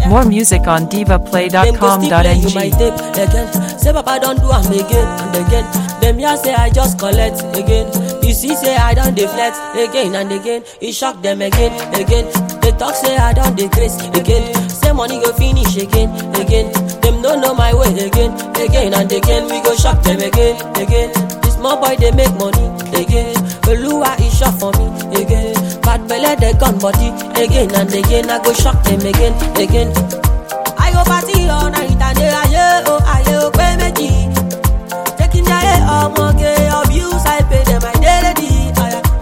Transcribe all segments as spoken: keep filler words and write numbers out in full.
More music on diva play dot com dot n g. Say Papa don't do am again and again. Them here say I just collect again. You see say I don't deflect again and again. It shock them again, again. They talk say I don't decrease again. Say money go finish again, again. Them don't know my way again, again and again. We go shock them again, again. This small boy they make money again. Oluwa is shot for me again. Bad belle they gun body again and again. I go shock them again, again. I go party all night and day aye oh aye oh pay me. Taking their oh monkey abuse I pay them my daily.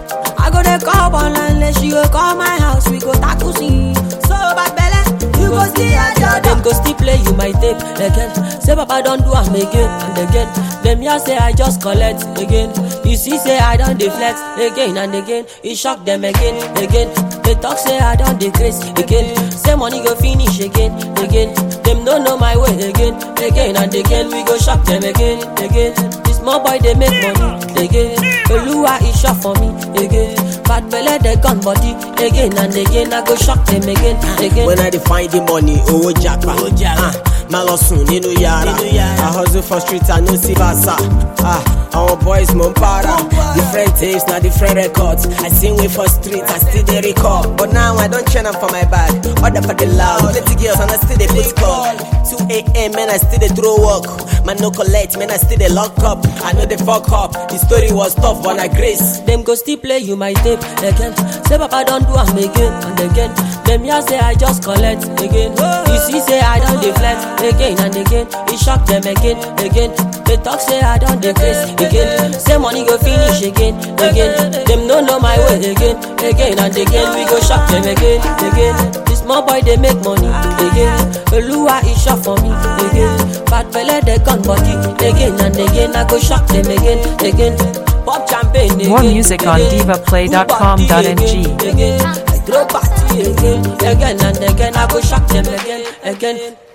I go they call online let she go call my house we go tackle see. So bad belle you go see a job. Them go still play you my tape again. Say Papa don't do am again and again. Them here say I just collect again. You see say I don't deflect again and again. It shock them again, again. They talk say I don't decrease again. Say money go finish again, again. Them don't know my way again, again and again. We go shock them again, again. This small boy they make money again. Oluwa is shot for me again. Bad belle they gun body again and again. I go shock them again, again. When I define the money, oh japa, oh japa. Malosun ninu yara. I hustle for streets, I no see vasa. Ah, our boys mon para. Different tapes, now different records. I sing way for streets, I still they record. But now I don't channel for my bag. Order for the loud, plenty girls and I still they put call. two a m man, I still they throw work. Man no collect, man I still they lock up. I know they fuck up. The story was tough, but I grace. Them go still play you my tape again. Say Papa don't do am again and again. Them here say I just collect again. You see say I don't deflect again and again. It shock them again, again. They talk say I don't decrease again. Say money go finish again, again. Them no know my way again, again and again. We go shock them again, again. This small boy they make money again. Oluwa is shot for me again. Bad belle they gun body again and again. I go shock them again, again. Pop champagne again. More music on diva play dot com dot n g. Again, I throw party again, again and again. I go shock them again, again.